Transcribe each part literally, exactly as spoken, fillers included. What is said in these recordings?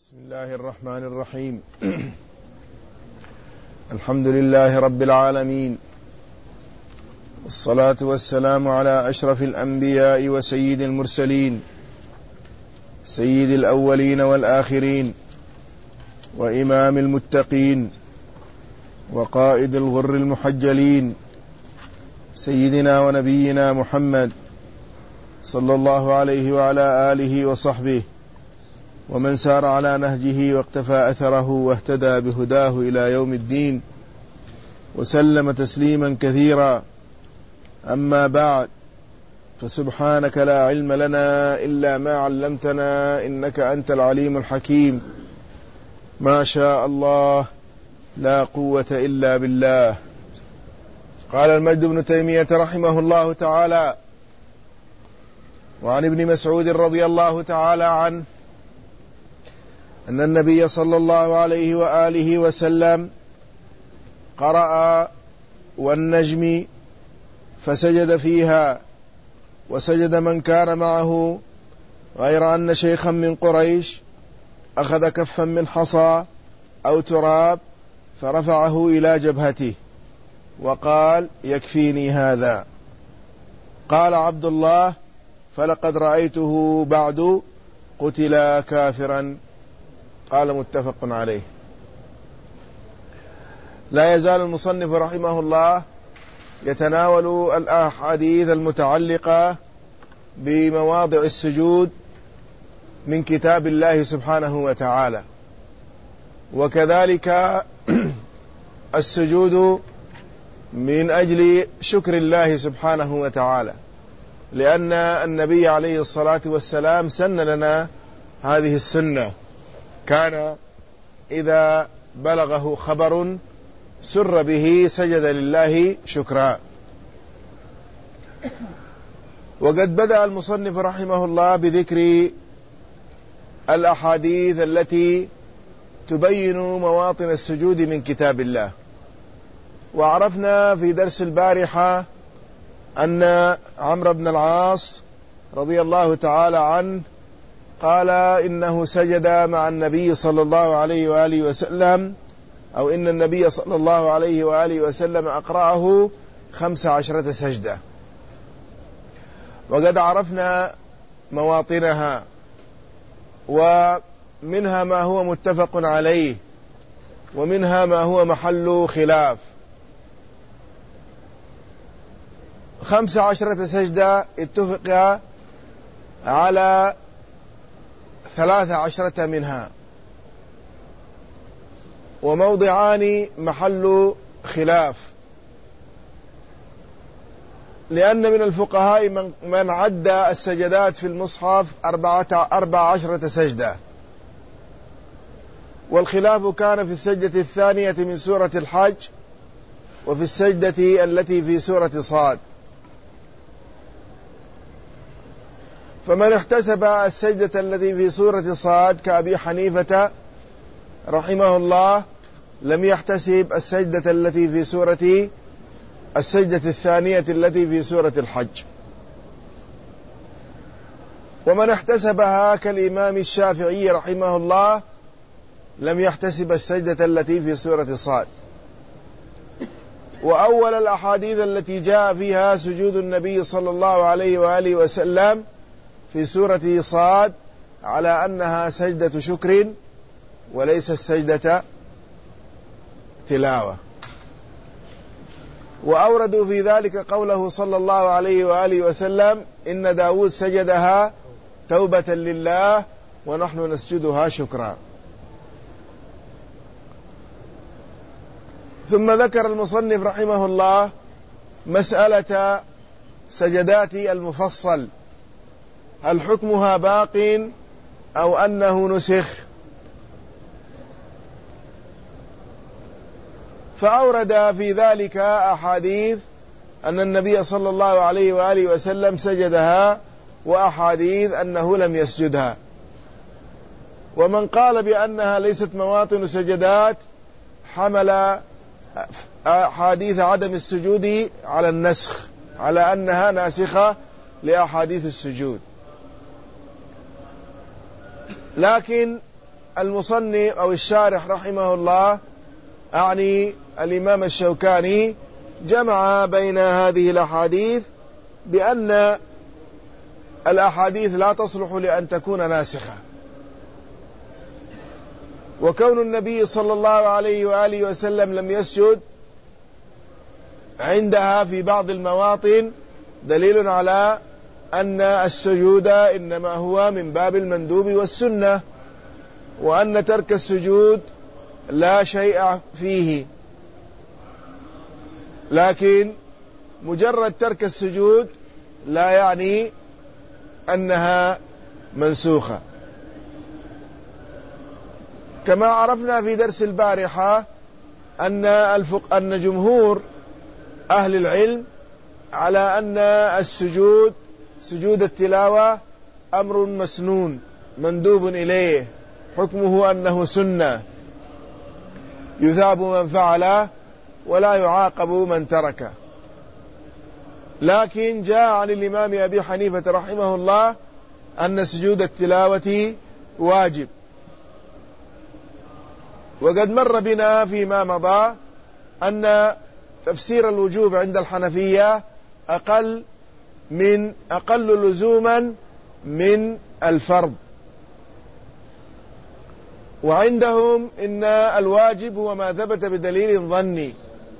بسم الله الرحمن الرحيم. الحمد لله رب العالمين، والصلاة والسلام على أشرف الأنبياء وسيد المرسلين، سيد الأولين والآخرين، وإمام المتقين، وقائد الغر المحجلين، سيدنا ونبينا محمد صلى الله عليه وعلى آله وصحبه ومن سار على نهجه واقتفى أثره واهتدى بهداه إلى يوم الدين، وسلم تسليما كثيرا. أما بعد، فسبحانك لا علم لنا إلا ما علمتنا إنك أنت العليم الحكيم. ما شاء الله لا قوة إلا بالله. قال المجد بن تيمية رحمه الله تعالى: وعن ابن مسعود رضي الله تعالى عنه أن النبي صلى الله عليه وآله وسلم قرأ والنجم فسجد فيها، وسجد من كان معه، غير أن شيخا من قريش أخذ كفا من حصى أو تراب فرفعه إلى جبهته وقال: يكفيني هذا. قال عبد الله: فلقد رأيته بعد قتل كافرا. قال متفق عليه. لا يزال المصنف رحمه الله يتناول الأحاديث المتعلقة بمواضع السجود من كتاب الله سبحانه وتعالى، وكذلك السجود من أجل شكر الله سبحانه وتعالى، لأن النبي عليه الصلاة والسلام سن لنا هذه السنة. كان إذا بلغه خبر سر به سجد لله شكرا. وقد بدأ المصنف رحمه الله بذكر الأحاديث التي تبين مواطن السجود من كتاب الله. وعرفنا في درس البارحة أن عمرو بن العاص رضي الله تعالى عنه قال إنه سجد مع النبي صلى الله عليه وآله وسلم، أو إن النبي صلى الله عليه وآله وسلم أقرأه خمس عشرة سجدة. وقد عرفنا مواطنها، ومنها ما هو متفق عليه، ومنها ما هو محل خلاف. خمس عشرة سجدة اتفق على ثلاث عشرة منها، وموضعان محل خلاف، لأن من الفقهاء من, من عد السجدات في المصحف أربعة أربع عشرة سجدة، والخلاف كان في السجدة الثانية من سورة الحج، وفي السجدة التي في سورة صاد. فمن احتسب السجدة التي في سورة صاد كأبي حنيفة رحمه الله لم يحتسب السجدة التي في سورة السجدة الثانية التي في سورة الحج. ومن احتسبها كالإمام الشافعي رحمه الله لم يحتسب السجدة التي في سورة صاد. وأول الأحاديث التي جاء فيها سجود النبي صلى الله عليه وآله وسلم في سورة صاد على أنها سجدة شكر وليس سجدة تلاوة. وأوردوا في ذلك قوله صلى الله عليه وآله وسلم: إن داود سجدها توبة لله ونحن نسجدها شكرا. ثم ذكر المصنف رحمه الله مسألة سجدات المفصل، هل حكمها باق أو أنه نسخ؟ فأورد في ذلك أحاديث أن النبي صلى الله عليه وآله وسلم سجدها، وأحاديث أنه لم يسجدها. ومن قال بأنها ليست مواطن سجدات حمل أحاديث عدم السجود على النسخ، على أنها ناسخة لأحاديث السجود. لكن المصنف أو الشارح رحمه الله، أعني الإمام الشوكاني، جمع بين هذه الأحاديث بأن الأحاديث لا تصلح لأن تكون ناسخة، وكون النبي صلى الله عليه وآله وسلم لم يسجد عندها في بعض المواطن دليل على أن السجود إنما هو من باب المندوب والسنة، وأن ترك السجود لا شيء فيه، لكن مجرد ترك السجود لا يعني أنها منسوخة. كما عرفنا في درس البارحة أن الفق... أن جمهور أهل العلم على أن السجود سجود التلاوة أمر مسنون مندوب إليه، حكمه أنه سنة يثاب من فعله ولا يعاقب من تركه. لكن جاء عن الإمام أبي حنيفة رحمه الله أن سجود التلاوة واجب، وقد مر بنا فيما مضى أن تفسير الوجوب عند الحنفية أقل من أقل لزوما من الفرض، وعندهم إن الواجب هو ما ثبت بدليل ظني،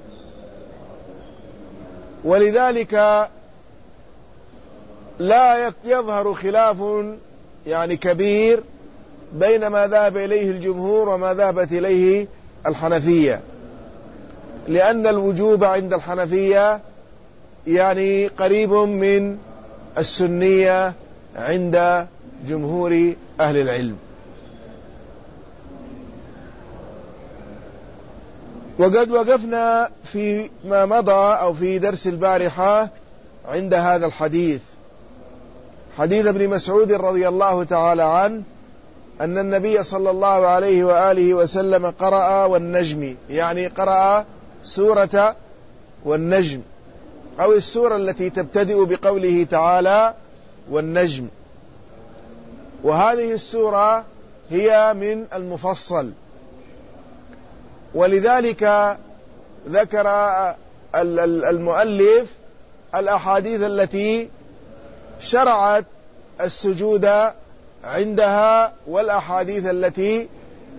ولذلك لا يظهر خلاف يعني كبير بين ما ذهب إليه الجمهور وما ذهبت إليه الحنفية، لأن الوجوب عند الحنفية يعني قريب من السنية عند جمهور أهل العلم. وقد وقفنا في ما مضى أو في درس البارحة عند هذا الحديث، حديث ابن مسعود رضي الله تعالى عنه أن النبي صلى الله عليه وآله وسلم قرأ والنجم، يعني قرأ سورة والنجم، أو السورة التي تبتدئ بقوله تعالى والنجم، وهذه السورة هي من المفصل، ولذلك ذكر المؤلف الأحاديث التي شرعت السجود عندها والأحاديث التي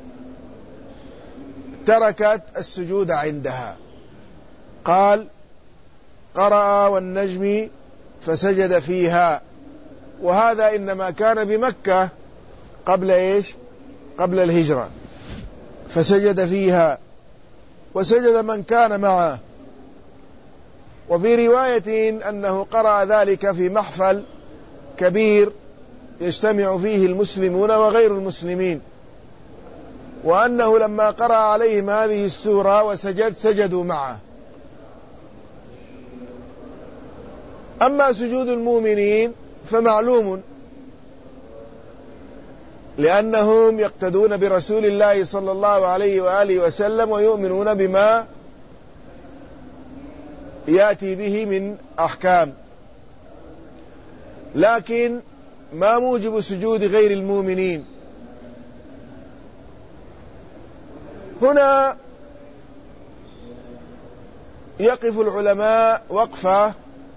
تركت السجود عندها. قال قرأ والنجم فسجد فيها، وهذا إنما كان بمكة قبل إيش؟ قبل الهجرة، فسجد فيها وسجد من كان معه. وفي رواية أنه قرأ ذلك في محفل كبير يجتمع فيه المسلمون وغير المسلمين، وأنه لما قرأ عليهم هذه السورة وسجد سجدوا معه. أما سجود المؤمنين فمعلوم، لأنهم يقتدون برسول الله صلى الله عليه وآله وسلم ويؤمنون بما يأتي به من أحكام، لكن ما موجب سجود غير المؤمنين؟ هنا يقف العلماء وقفة،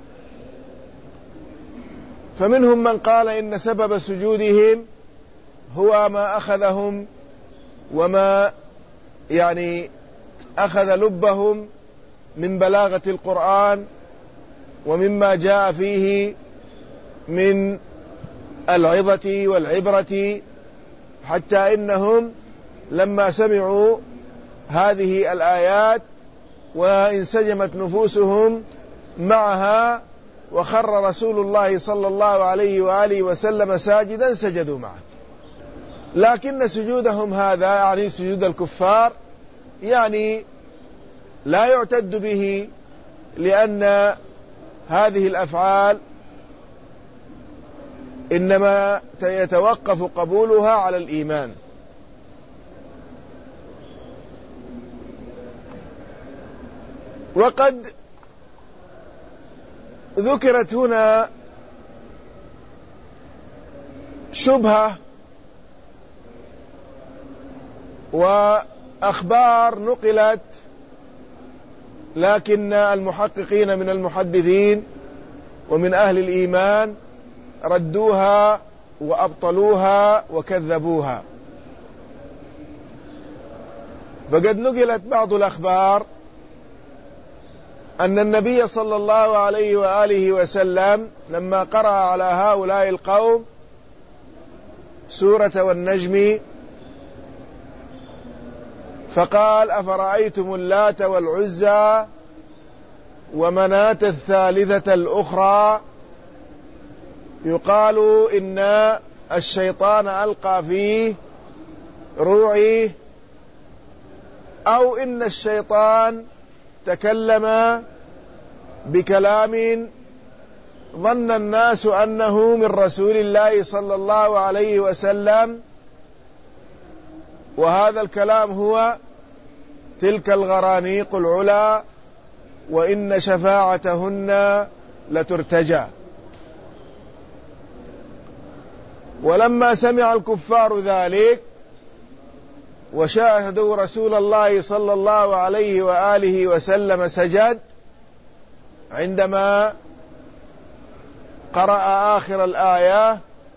فمنهم من قال إن سبب سجودهم هو ما أخذهم وما يعني أخذ لبهم من بلاغة القرآن ومما جاء فيه من العظة والعبرة، حتى إنهم لما سمعوا هذه الآيات وانسجمت نفوسهم معها وخر رسول الله صلى الله عليه وآله وسلم ساجدا سجدوا معه. لكن سجودهم هذا يعني سجود الكفار يعني لا يعتد به، لأن هذه الأفعال إنما يتوقف قبولها على الإيمان. وقد ذكرت هنا شبهة وأخبار نقلت، لكن المحققين من المحدثين ومن أهل الإيمان ردوها وأبطلوها وكذبوها. فقد نقلت بعض الأخبار أن النبي صلى الله عليه وآله وسلم لما قرأ على هؤلاء القوم سورة والنجم فقال: أفرأيتم اللات والعزى ومناة الثالثة الأخرى، يقال إن الشيطان ألقى فيه روعي، أو إن الشيطان تكلم بكلام ظن الناس أنه من رسول الله صلى الله عليه وسلم، وهذا الكلام هو: تلك الغرانيق العلا وإن شفاعتهن لترتجى. ولما سمع الكفار ذلك وشاهدوا رسول الله صلى الله عليه وآله وسلم سجد عندما قرأ آخر الآية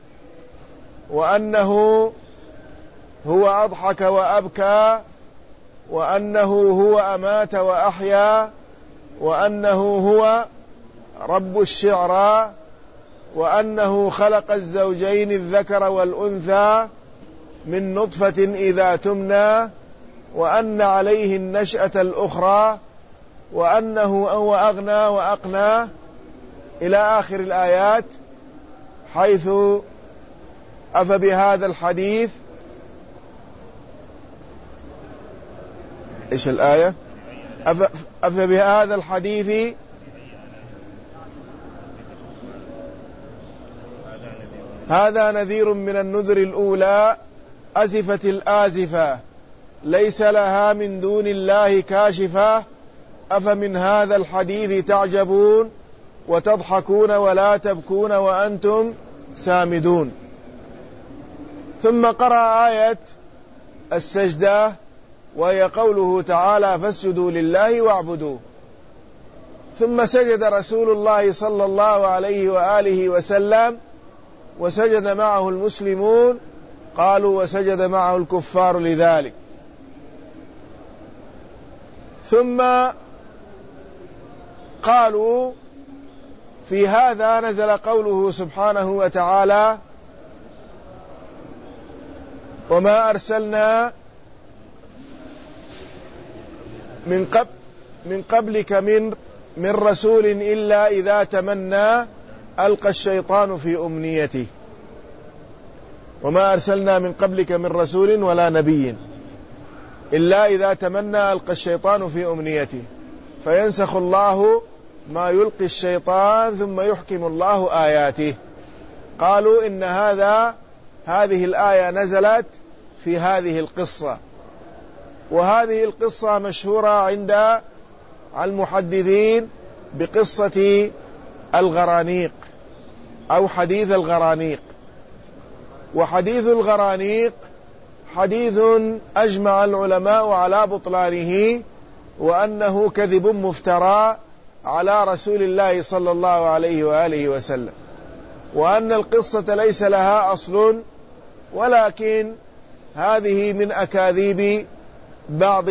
وأنه هو أضحك وأبكى، وأنه هو أمات وأحيا، وأنه هو رب الشعرى، وأنه خلق الزوجين الذكر والأنثى من نطفة إذا تمنى، وأن عليه النشأة الأخرى، وأنه هو أغنى وأقنى، إلى آخر الآيات، حيث أفبهذا الحديث إيش الآية؟ أفبهذا الحديث هذا نذير من النذر الأولى أزفت الآزفة ليس لها من دون الله كاشفة أفمن هذا الحديث تعجبون وتضحكون ولا تبكون وأنتم سامدون. ثم قرأ آية السجدة وهي قوله تعالى: فاسجدوا لله واعبدوا. ثم سجد رسول الله صلى الله عليه وآله وسلم، وسجد معه المسلمون، قالوا وسجد معه الكفار لذلك. ثم قالوا: في هذا نزل قوله سبحانه وتعالى: وما أرسلنا من قبل من قبلك من من رسول إلا إذا تمنى ألقى الشيطان في أمنيته. وما أرسلنا من قبلك من رسول ولا نبي إلا إذا تمنى ألقى الشيطان في أمنيته فينسخ الله ما يلقي الشيطان ثم يحكم الله آياته. قالوا إن هذا هذه الآية نزلت في هذه القصة، وهذه القصة مشهورة عند المحدثين بقصة الغرانيق أو حديث الغرانيق. وحديث الغرانيق حديث أجمع العلماء على بطلانه، وأنه كذب مفترى على رسول الله صلى الله عليه وآله وسلم، وأن القصة ليس لها أصل، ولكن هذه من أكاذيب بعض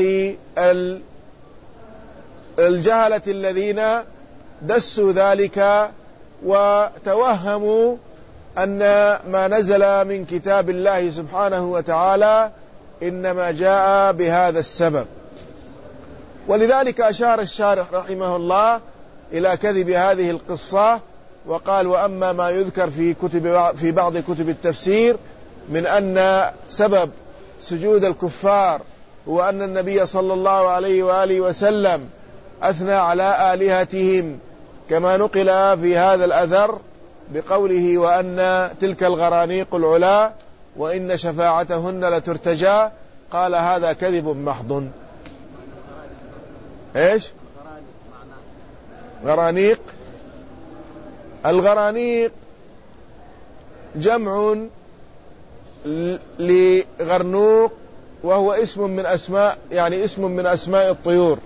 الجهلة الذين دسوا ذلك وتوهموا أن ما نزل من كتاب الله سبحانه وتعالى إنما جاء بهذا السبب. ولذلك أشار الشارح رحمه الله إلى كذب هذه القصة، وقال: وأما ما يذكر في كتب في بعض كتب التفسير من أن سبب سجود الكفار هو أن النبي صلى الله عليه وآله وسلم أثنى على آلهتهم كما نقل في هذا الأثر بقوله: وأن تلك الغرانيق العلا وإن شفاعتهن لترتجى. قال: هذا كذب محض. إيش غرانيق؟ الغرانيق جمع لغرنوق وهو اسم من أسماء يعني اسم من أسماء الطيور.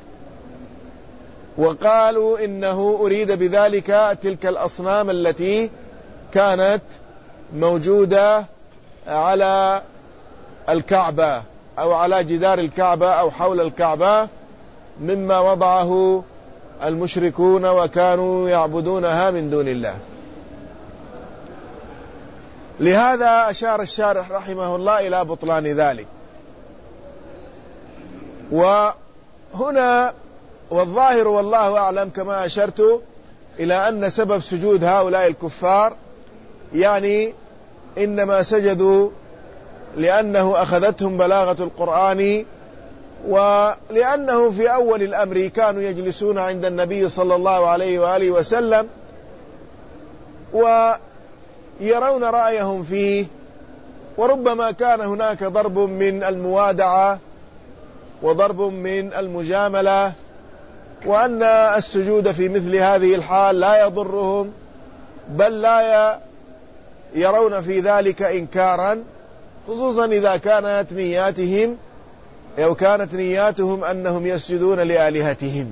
وقالوا إنه أريد بذلك تلك الأصنام التي كانت موجودة على الكعبة أو على جدار الكعبة أو حول الكعبة مما وضعه المشركون وكانوا يعبدونها من دون الله. لهذا أشار الشارح رحمه الله إلى بطلان ذلك. وهنا والظاهر والله أعلم كما أشرت إلى أن سبب سجود هؤلاء الكفار يعني إنما سجدوا لأنه أخذتهم بلاغة القرآن، ولأنه في أول الأمر كانوا يجلسون عند النبي صلى الله عليه وآله وسلم ويرون رأيهم فيه، وربما كان هناك ضرب من الموادعة وضرب من المجاملة، وأن السجود في مثل هذه الحال لا يضرهم، بل لا يرون في ذلك إنكارا، خصوصا إذا كانت نياتهم أو كانت نياتهم أنهم يسجدون لآلهتهم.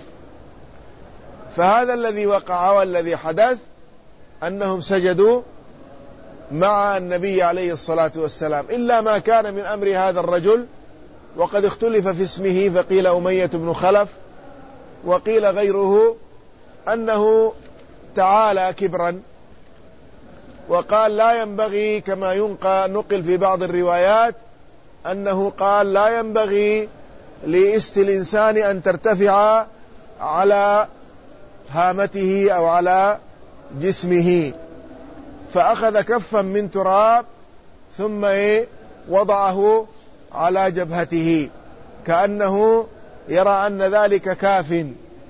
فهذا الذي وقع والذي حدث أنهم سجدوا مع النبي عليه الصلاة والسلام، إلا ما كان من أمر هذا الرجل، وقد اختلف في اسمه، فقيل أمية بن خلف وقيل غيره، أنه تعالى كبرا وقال لا ينبغي، كما ينقى نقل في بعض الروايات أنه قال لا ينبغي لإست الإنسان أن ترتفع على هامته أو على جسمه، فأخذ كفا من تراب ثم وضعه على جبهته كأنه يرى أن ذلك كاف.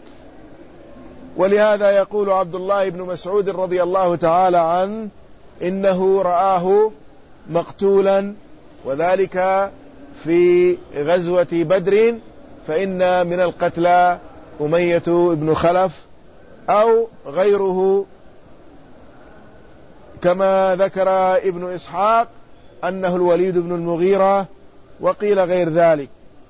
ولهذا يقول عبد الله بن مسعود رضي الله تعالى عنه إنه رآه مقتولا، وذلك في غزوة بدر، فإن من القتلى أمية بن خلف أو غيره، كما ذكر ابن إسحاق أنه الوليد بن المغيرة، وقيل غير ذلك،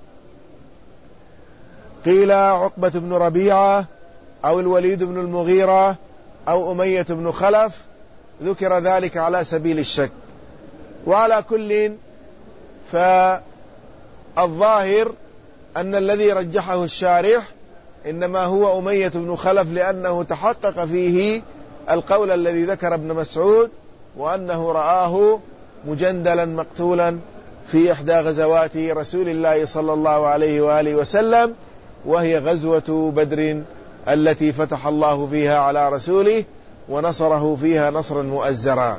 قيل عقبة بن ربيعة أو الوليد بن المغيرة أو أمية بن خلف، ذكر ذلك على سبيل الشك. وعلى كل فالظاهر أن الذي رجحه الشارح إنما هو أمية بن خلف، لأنه تحقق فيه القول الذي ذكر ابن مسعود، وأنه رآه مجندلا مقتولا في إحدى غزوات رسول الله صلى الله عليه وآله وسلم، وهي غزوة بدر التي فتح الله فيها على رسوله ونصره فيها نصرا مؤزرا.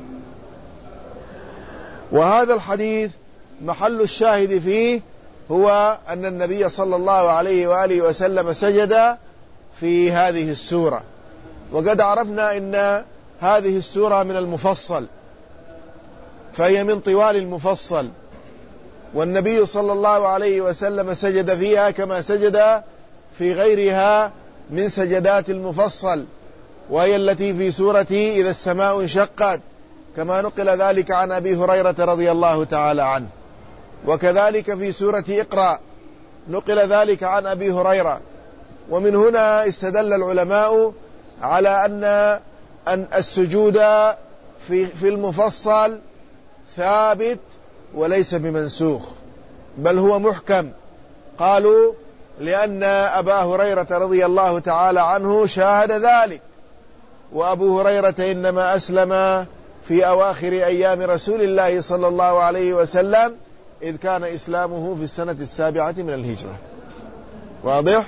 وهذا الحديث محل الشاهد فيه هو أن النبي صلى الله عليه وآله وسلم سجد في هذه السورة. وقد عرفنا أن هذه السورة من المفصل، فهي من طوال المفصل، والنبي صلى الله عليه وسلم سجد فيها كما سجد في غيرها من سجدات المفصل، وهي التي في سورة إذا السماء انشقت، كما نقل ذلك عن أبي هريرة رضي الله تعالى عنه. وكذلك في سورة اقرأ نقل ذلك عن أبي هريرة. ومن هنا استدل العلماء على أن أن السجود في في المفصل ثابت وليس بمنسوخ، بل هو محكم. قالوا لأن أبا هريرة رضي الله تعالى عنه شاهد ذلك، وأبو هريرة إنما أسلم في أواخر أيام رسول الله صلى الله عليه وسلم، إذ كان إسلامه في السنة السابعة من الهجرة. واضح؟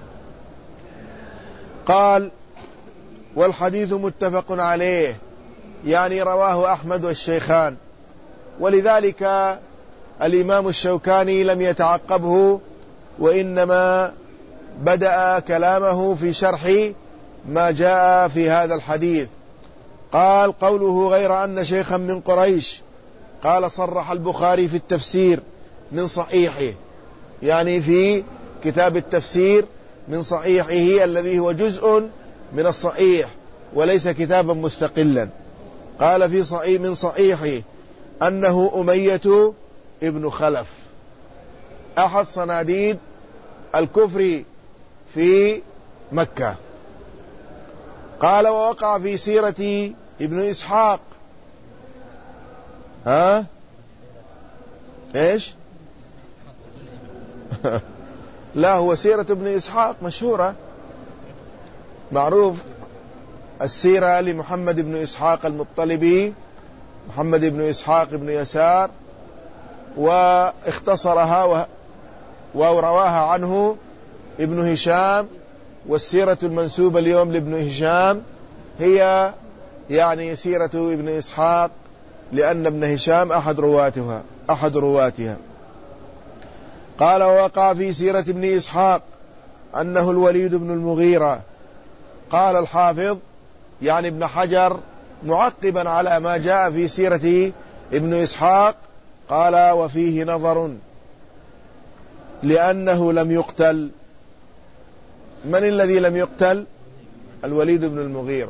قال والحديث متفق عليه، يعني رواه أحمد والشيخان، ولذلك الإمام الشوكاني لم يتعقبه، وإنما بدأ كلامه في شرح ما جاء في هذا الحديث. قال قوله غير أن شيخا من قريش، قال صرح البخاري في التفسير من صحيحه، يعني في كتاب التفسير من صحيحه الذي هو جزء من الصحيح وليس كتابا مستقلا. قال في صحيح من صحيحه أنه أمية ابن خلف، أحد صناديد الكفر في مكة. قال ووقع في سيرة ابن إسحاق. ها إيش لا، هو سيرة ابن إسحاق مشهورة، معروف السيرة لمحمد بن إسحاق المطلبي، محمد بن إسحاق بن يسار، واختصرها ورواها عنه ابن هشام. والسيرة المنسوبة اليوم لابن هشام هي يعني سيرة ابن إسحاق، لأن ابن هشام أحد رواتها أحد رواتها. قال ووقع في سيرة ابن إسحاق أنه الوليد بن المغيرة. قال الحافظ يعني ابن حجر معقبا على ما جاء في سيرة ابن إسحاق، قال وفيه نظر لأنه لم يقتل. من الذي لم يقتل؟ الوليد بن المغيرة.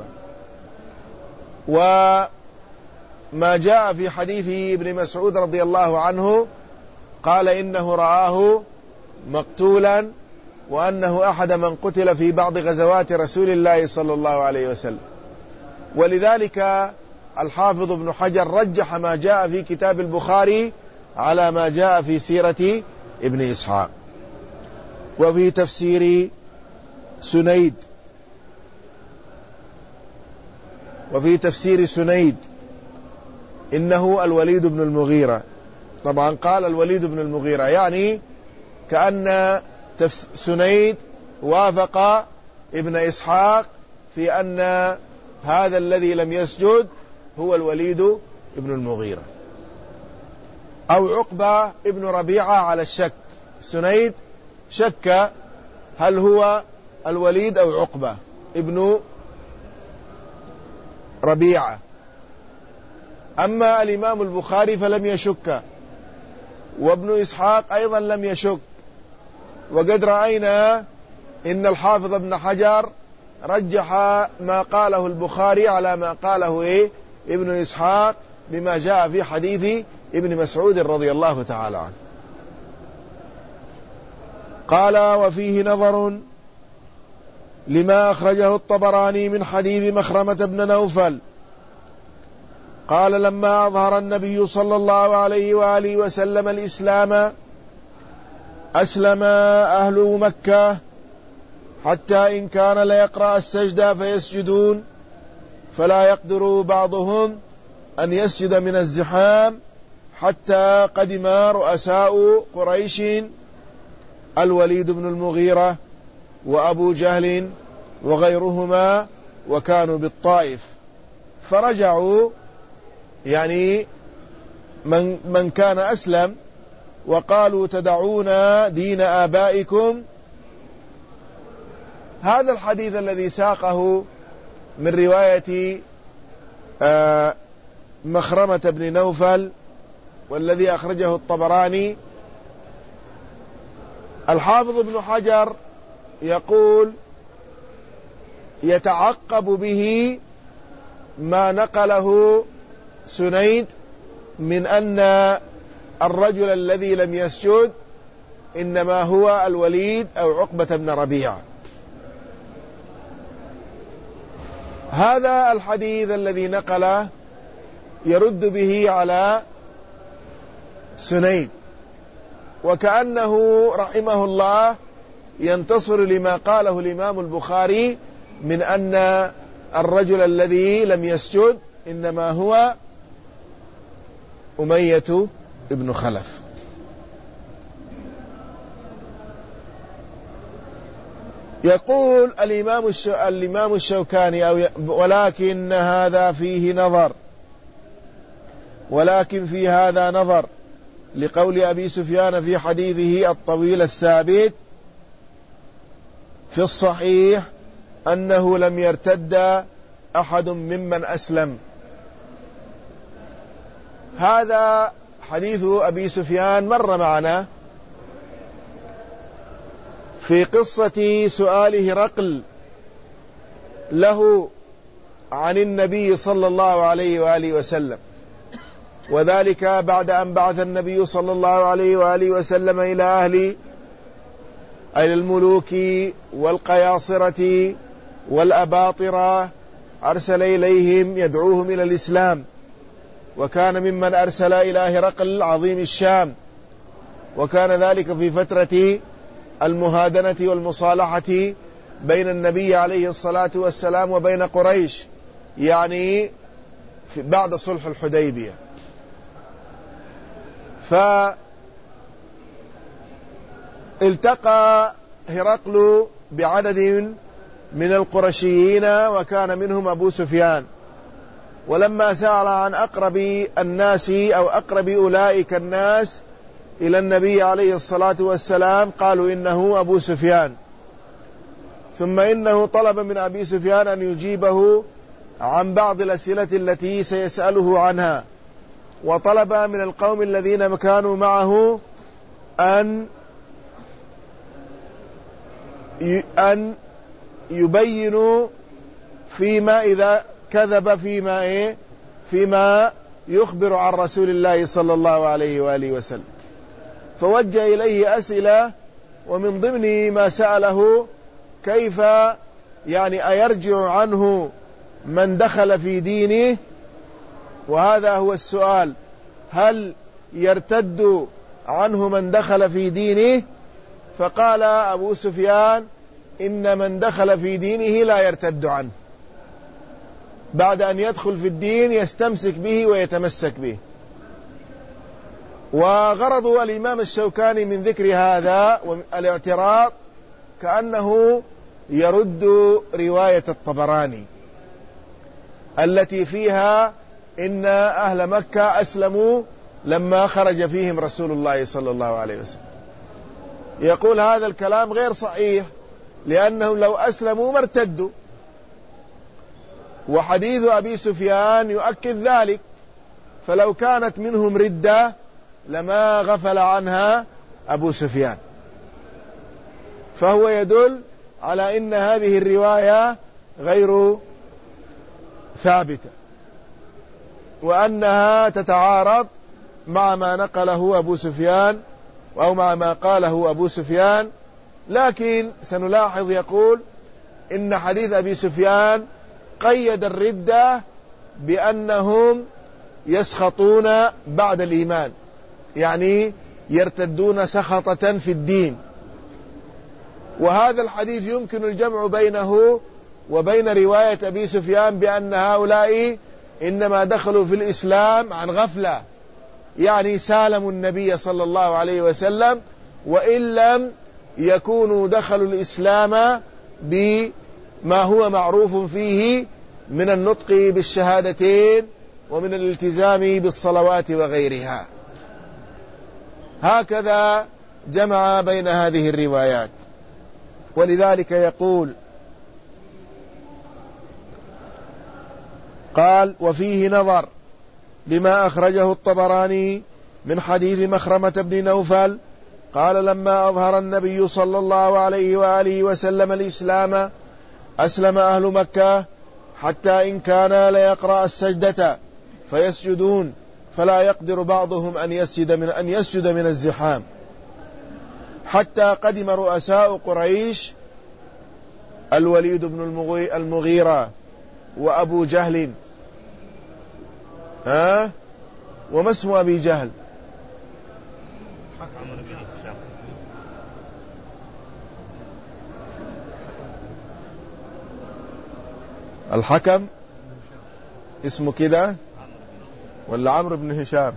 وما جاء في حديث ابن مسعود رضي الله عنه قال إنه رآه مقتولا، وأنه أحد من قتل في بعض غزوات رسول الله صلى الله عليه وسلم. ولذلك الحافظ ابن حجر رجح ما جاء في كتاب البخاري على ما جاء في سيرة ابن إسحاق. وفي تفسير سنيد وفي تفسير سنيد إنه الوليد بن المغيرة. طبعا قال الوليد بن المغيرة يعني كأن سنيد وافق ابن إسحاق في أن هذا الذي لم يسجد هو الوليد بن المغيرة أو عقبة ابن ربيعة على الشك. سنيد شك هل هو الوليد أو عقبة ابن ربيعة. أما الإمام البخاري فلم يشك، وابن إسحاق أيضا لم يشك. وقد رأينا إن الحافظ ابن حجر رجح ما قاله البخاري على ما قاله إيه ابن إسحاق بما جاء في حديث ابن مسعود رضي الله تعالى عنه. قال وفيه نظر لما أخرجه الطبراني من حديث مخرمة بن نوفل قال لما أظهر النبي صلى الله عليه وآله وسلم الإسلام أسلم أهل مكة حتى إن كان ليقرأ السجدة فيسجدون، فلا يقدر بعضهم أن يسجد من الزحام حتى قدم رؤساء قريش الوليد بن المغيرة وأبو جهل وغيرهما وكانوا بالطائف، فرجعوا يعني من, من كان أسلم وقالوا تدعون دين آبائكم. هذا الحديث الذي ساقه من رواية مخرمة بن نوفل والذي أخرجه الطبراني، الحافظ ابن حجر يقول يتعقب به ما نقله سنيد من أن الرجل الذي لم يسجد إنما هو الوليد أو عقبة بن ربيعة. هذا الحديث الذي نقله يرد به على سنيد، وكأنه رحمه الله ينتصر لما قاله الإمام البخاري من أن الرجل الذي لم يسجد إنما هو أمية ابن خلف. يقول الإمام الإمام الشوكاني أو ولكن هذا فيه نظر ولكن في هذا نظر لقول أبي سفيان في حديثه الطويل الثابت في الصحيح أنه لم يرتد أحد ممن أسلم. هذا حديث أبي سفيان مر معنا في قصة سؤال هرقل له عن النبي صلى الله عليه وآله وسلم. وذلك بعد أن بعث النبي صلى الله عليه وآله وسلم إلى أهل أي الملوك والقياصرة والأباطرة، أرسل إليهم يدعوهم إلى الإسلام، وكان ممن أرسل إلى هرقل عظيم الشام، وكان ذلك في فترة المهادنة والمصالحة بين النبي عليه الصلاة والسلام وبين قريش، يعني بعد صلح الحديبية. فالتقى هرقل بعدد من القرشيين، وكان منهم أبو سفيان، ولما سأل عن أقرب الناس أو أقرب أولئك الناس إلى النبي عليه الصلاة والسلام قالوا إنه أبو سفيان، ثم إنه طلب من أبي سفيان أن يجيبه عن بعض الأسئلة التي سيسأله عنها، وطلب من القوم الذين كانوا معه أن أن يبينوا فيما إذا كذب فيما إيه فيما يخبر عن رسول الله صلى الله عليه وآله وسلم. فوجه إليه أسئلة، ومن ضمن ما سأله كيف يعني أيرجع عنه من دخل في دينه، وهذا هو السؤال، هل يرتد عنه من دخل في دينه؟ فقال أبو سفيان إن من دخل في دينه لا يرتد عنه، بعد أن يدخل في الدين يستمسك به ويتمسك به. وغرض الإمام الشوكاني من ذكر هذا والاعتراض كأنه يرد رواية الطبراني التي فيها إن أهل مكة أسلموا لما خرج فيهم رسول الله صلى الله عليه وسلم. يقول هذا الكلام غير صحيح، لأنهم لو أسلموا ما ارتدوا، وحديث أبي سفيان يؤكد ذلك، فلو كانت منهم ردة لما غفل عنها أبو سفيان. فهو يدل على إن هذه الرواية غير ثابتة، وأنها تتعارض مع ما نقله أبو سفيان أو مع ما قاله أبو سفيان. لكن سنلاحظ يقول إن حديث أبي سفيان قيد الردة بأنهم يسخطون بعد الإيمان، يعني يرتدون سخطة في الدين، وهذا الحديث يمكن الجمع بينه وبين رواية أبي سفيان بأن هؤلاء إنما دخلوا في الإسلام عن غفلة، يعني سالموا النبي صلى الله عليه وسلم، وإن لم يكونوا دخلوا الإسلام بما هو معروف فيه من النطق بالشهادتين ومن الالتزام بالصلوات وغيرها. هكذا جمع بين هذه الروايات. ولذلك يقول قال وفيه نظر لما أخرجه الطبراني من حديث مخرمة بن نوفل قال لما أظهر النبي صلى الله عليه وآله وسلم الإسلام أسلم أهل مكة حتى إن كان ليقرأ السجدة فيسجدون فلا يقدر بعضهم أن يسجد من, أن يسجد من الزحام، حتى قدم رؤساء قريش الوليد بن المغيرة وأبو جهل. ها وما اسم أبي جهل؟ الحكم اسمه كده ولا عمرو بن هشام؟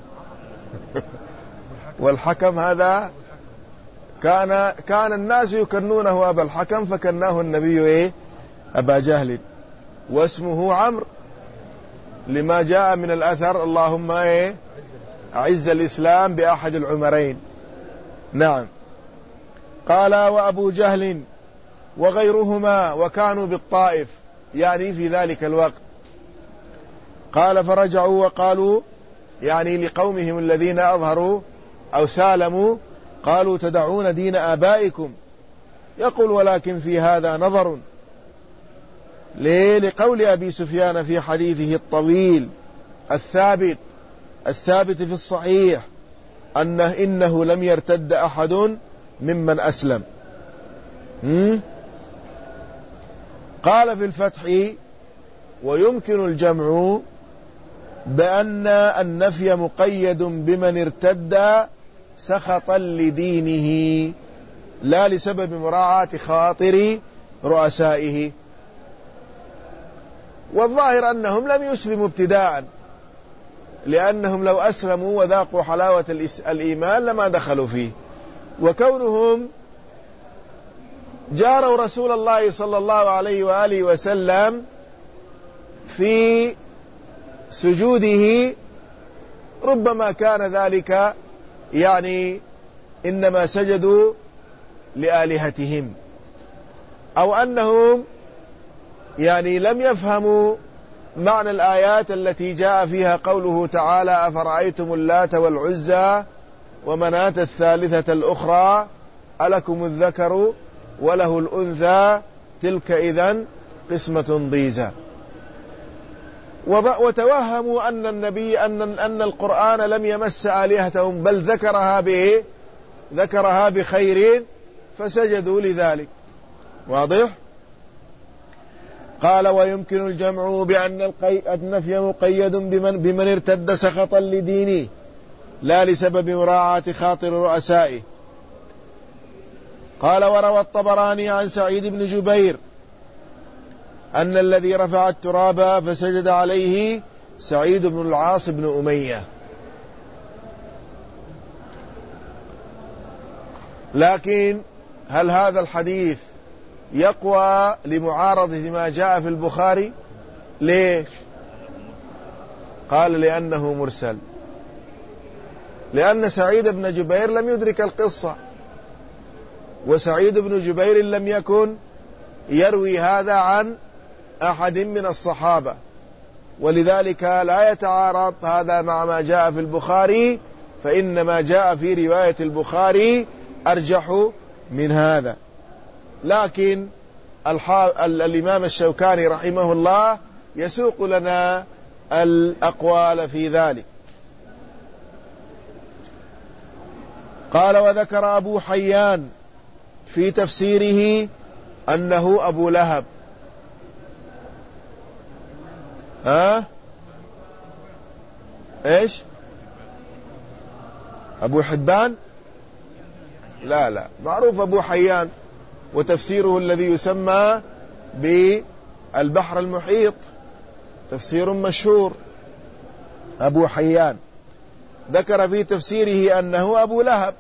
والحكم هذا كان كان الناس يكنونه أبا الحكم، فكناه النبي إيه أبا جهل، واسمه عمرو لما جاء من الأثر اللهم إيه أعز الإسلام بأحد العمرين. نعم. قال وأبو جهل وغيرهما وكانوا بالطائف، يعني في ذلك الوقت. قال فرجعوا وقالوا يعني لقومهم الذين أظهروا أو سالموا قالوا تدعون دين آبائكم. يقول ولكن في هذا نظر، ليه؟ لقول أبي سفيان في حديثه الطويل الثابت الثابت في الصحيح أنه إنه لم يرتد أحد ممن أسلم. قال في الفتح: ويمكن الجمع بأن النفي مقيد بمن ارتد سخطا لدينه لا لسبب مراعاة خاطر رؤسائه. والظاهر أنهم لم يسلموا ابتداء، لأنهم لو أسلموا وذاقوا حلاوة الإيمان لما دخلوا فيه. وكونهم جاروا رسول الله صلى الله عليه وآله وسلم في سجوده ربما كان ذلك يعني إنما سجدوا لآلهتهم، أو أنهم يعني لم يفهموا معنى الآيات التي جاء فيها قوله تعالى: أفرأيتم اللات والعزى ومناة الثالثة الأخرى ألكم الذكر وله الأنثى تلك إذن قسمة ضيزى. وتوهموا أن النبي أن أن القرآن لم يمس آلهتهم، بل ذكرها به ذكرها بخير فسجدوا لذلك. واضح؟ قال: ويمكن الجمع بأن النفي مقيد بمن, بمن ارتد سخطا لدينه لا لسبب مراعاة خاطر رؤسائه. قال: وروى الطبراني عن سعيد بن جبير أن الذي رفع التراب فسجد عليه سعيد بن العاص بن أمية. لكن هل هذا الحديث يقوى لمعارضة ما جاء في البخاري؟ ليش؟ قال: لأنه مرسل، لأن سعيد بن جبير لم يدرك القصة، وسعيد بن جبير لم يكن يروي هذا عن أحد من الصحابة، ولذلك لا يتعارض هذا مع ما جاء في البخاري، فإن ما جاء في رواية البخاري أرجح من هذا. لكن الإمام الشوكاني رحمه الله يسوق لنا الأقوال في ذلك. قال: وذكر أبو حيان في تفسيره أنه أبو لهب. ها؟ إيش؟ أبو حبان؟ لا لا، معروف أبو حيان، وتفسيره الذي يسمى بالبحر المحيط تفسير مشهور. أبو حيان ذكر في تفسيره أنه أبو لهب،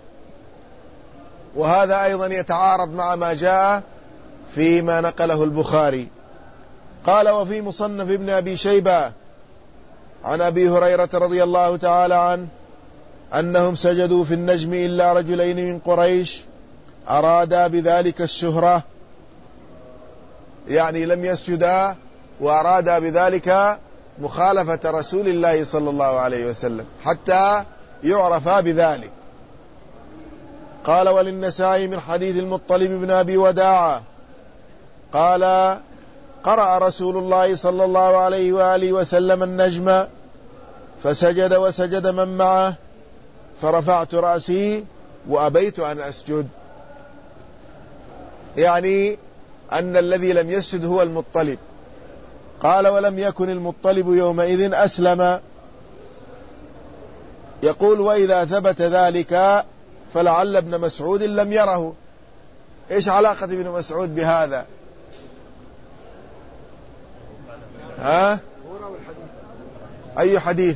وهذا أيضا يتعارض مع ما جاء فيما نقله البخاري. قال: وفي مصنف ابن أبي شيبة عن أبي هريرة رضي الله تعالى عنه أنهم سجدوا في النجم إلا رجلين من قريش أرادا بذلك الشهرة، يعني لم يسجدا وأرادا بذلك مخالفة رسول الله صلى الله عليه وسلم حتى يعرفا بذلك. قال: وللنسائي من حديث المطلب بن أبي وداعة قال: قرأ رسول الله صلى الله عليه وآله وسلم النجم فسجد وسجد من معه فرفعت رأسي وأبيت أن أسجد، يعني أن الذي لم يسجد هو المطلب. قال: ولم يكن المطلب يومئذ أسلم. يقول: وإذا ثبت ذلك فلعل ابن مسعود لم يره. إيش علاقة ابن مسعود بهذا؟ ها؟ أي حديث؟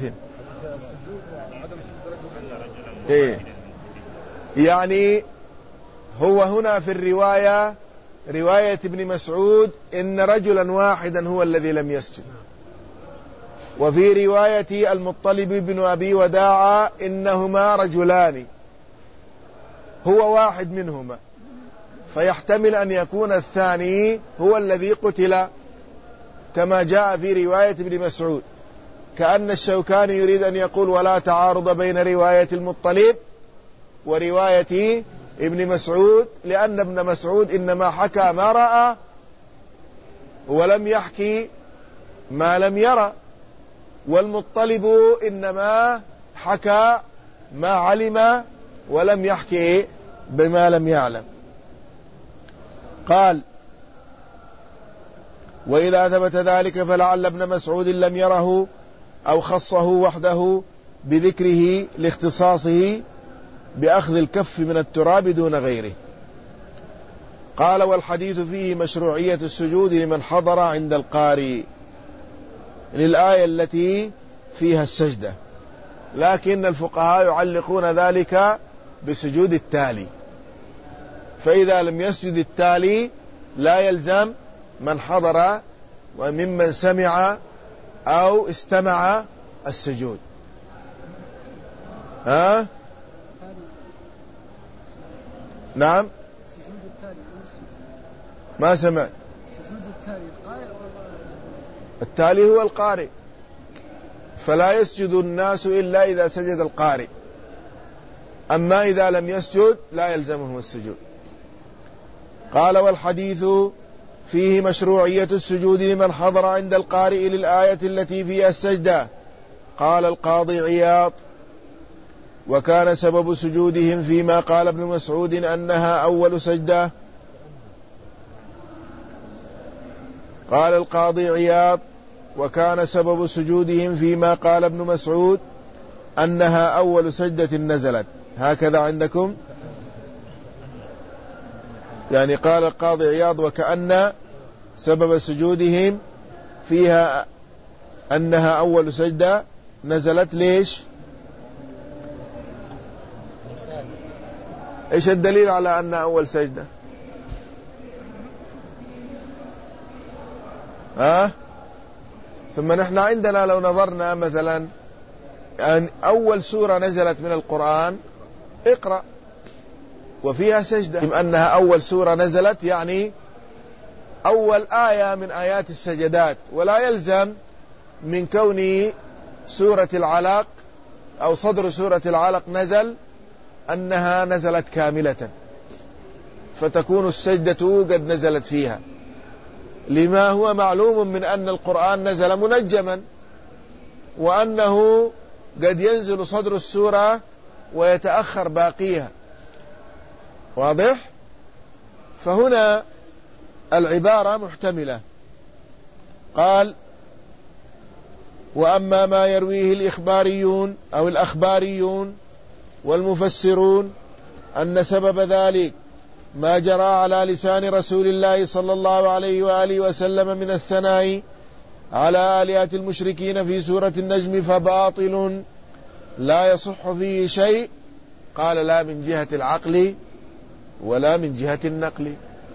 إيه؟ يعني هو هنا في الرواية رواية ابن مسعود إن رجلا واحدا هو الذي لم يسجد، وفي رواية المطلب بن أبي وداعة إنهما رجلان هو واحد منهما، فيحتمل أن يكون الثاني هو الذي قتل كما جاء في رواية ابن مسعود. كأن الشوكاني يريد أن يقول: ولا تعارض بين رواية المطلب ورواية ابن مسعود، لأن ابن مسعود إنما حكى ما رأى ولم يحكي ما لم يرى، والمطلب إنما حكى ما علم ولم يحكي بما لم يعلم. قال: وإذا ثبت ذلك فلعل ابن مسعود لم يره أو خصه وحده بذكره لاختصاصه بأخذ الكف من التراب دون غيره. قال: والحديث فيه مشروعية السجود لمن حضر عند القارئ للآية التي فيها السجدة، لكن الفقهاء يعلقون ذلك بسجود التالي، فإذا لم يسجد التالي لا يلزم من حضر وممن سمع أو استمع السجود. ها؟ نعم، ما سمعت. التالي هو القارئ، فلا يسجد الناس إلا إذا سجد القارئ، أما إذا لم يسجد لا يلزمهم السجود. قال: والحديث فيه مشروعية السجود لمن حضر عند القارئ للآية التي فيها السجدة. قال القاضي عياض: وكان سبب سجودهم فيما قال ابن مسعود أنها أول سجدة. قال القاضي عياض: وكان سبب سجودهم فيما قال ابن مسعود أنها أول سجدة نزلت. هكذا عندكم؟ يعني قال القاضي عياض: وكأن سبب سجودهم فيها أنها أول سجدة نزلت. ليش؟ إيش الدليل على أنها أول سجدة؟ ها؟ ثم نحن عندنا لو نظرنا مثلا أن أول سورة نزلت من القرآن اقرأ وفيها سجدة، بما أنها أول سورة نزلت يعني أول آية من آيات السجدات، ولا يلزم من كون سورة العلق أو صدر سورة العلق نزل أنها نزلت كاملة فتكون السجدة قد نزلت فيها، لما هو معلوم من أن القرآن نزل منجما، وأنه قد ينزل صدر السورة ويتأخر باقيها. واضح؟ فهنا العبارة محتملة. قال: وأما ما يرويه الإخباريون أو الأخباريون والمفسرون أن سبب ذلك ما جرى على لسان رسول الله صلى الله عليه وآله وسلم من الثناء على آلهة المشركين في سورة النجم فباطل لا يصح فيه شيء. قال: لا من جهة العقل ولا من جهة النقل.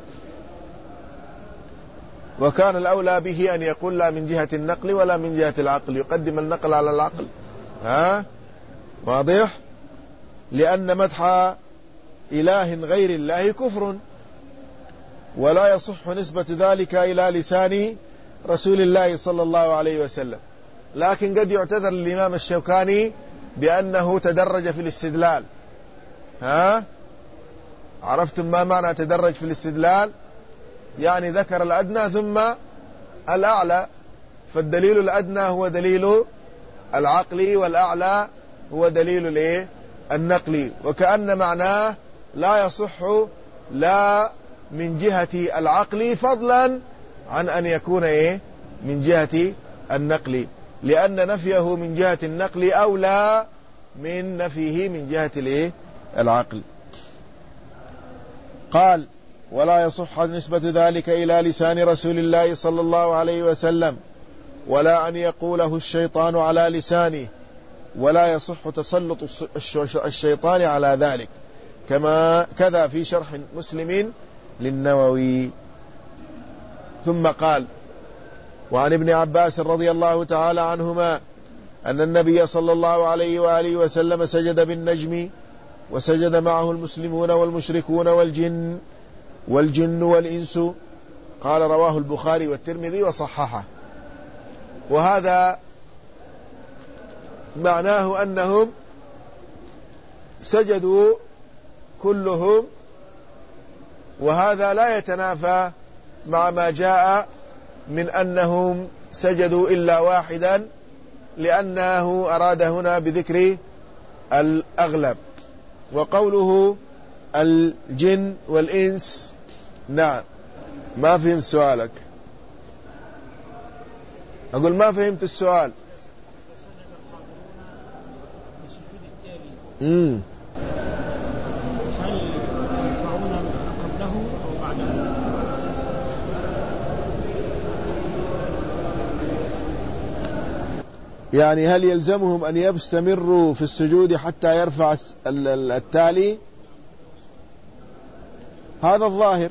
وكان الأولى به أن يقول لا من جهة النقل ولا من جهة العقل، يقدم النقل على العقل. ها؟ واضح؟ لأن مدح إله غير الله كفر، ولا يصح نسبة ذلك إلى لسان رسول الله صلى الله عليه وسلم. لكن قد يعتذر للإمام الشوكاني بأنه تدرج في الاستدلال. ها؟ عرفتم ما معنى تدرج في الاستدلال؟ يعني ذكر الأدنى ثم الأعلى، فالدليل الأدنى هو دليل العقل والأعلى هو دليل الايه؟ النقلي. وكأن معناه لا يصح لا من جهة العقل فضلا عن أن يكون ايه؟ من جهة النقل، لأن نفيه من جهة النقل أولى من نفيه من جهة الايه؟ العقل. قال: ولا يصح نسبة ذلك إلى لسان رسول الله صلى الله عليه وسلم، ولا أن يقوله الشيطان على لسانه، ولا يصح تسلط الشيطان على ذلك، كما كذا في شرح مسلم للنووي. ثم قال: وعن ابن عباس رضي الله تعالى عنهما أن النبي صلى الله عليه وآله وسلم سجد بالنجم، وسجد معه المسلمون والمشركون والجن والجن والإنس. قال: رواه البخاري والترمذي وصححه. وهذا معناه أنهم سجدوا كلهم، وهذا لا يتنافى مع ما جاء من أنهم سجدوا إلا واحدا لأنه أراد هنا بذكر الأغلب. وقوله الجن والإنس، نعم. ما فهمت سؤالك. أقول ما فهمت السؤال. امم هل يرفعون قبله أو بعده؟ يعني هل يلزمهم أن يستمروا في السجود حتى يرفع التالي؟ هذا الظاهر،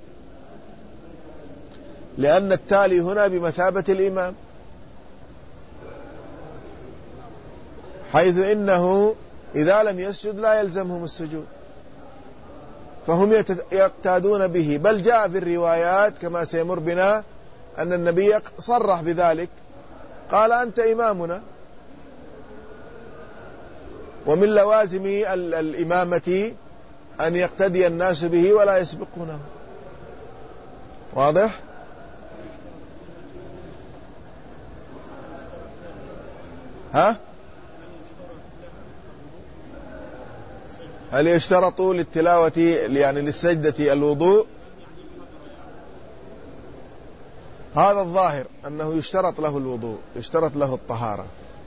لأن التالي هنا بمثابة الإمام، حيث إنه إذا لم يسجد لا يلزمهم السجود، فهم يقتادون به. بل جاء في الروايات كما سيمر بنا أن النبي صرح بذلك، قال أنت إمامنا. ومن لوازم الإمامة أن يقتدي الناس به ولا يسبقونه. واضح؟ ها؟ هل يشترط للتلاوة يعني للسجدة الوضوء؟ هذا الظاهر أنه يشترط له الوضوء، يشترط له الطهارة.